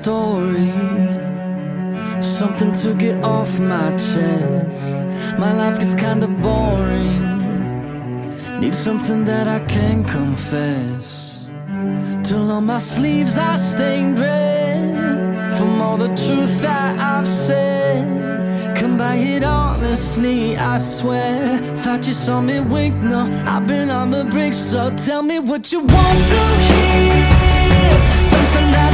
story, something to get off my chest. My life gets kinda boring, need something that I can confess. Till on my sleeves are stained red from all the truth that I've said. Come by it honestly, I swear. Thought you saw me wink, no, I've been on the brink. So tell me what you want to hear, something that